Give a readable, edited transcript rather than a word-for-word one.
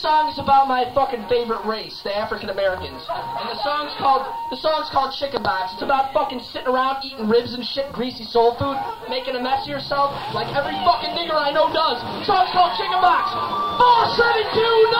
song is about my fucking favorite race, the African Americans. And the song's called Chicken Box. It's about fucking sitting around eating ribs and shit, greasy soul food, making a mess of yourself like every fucking nigger I know does. The song's called Chicken Box. 472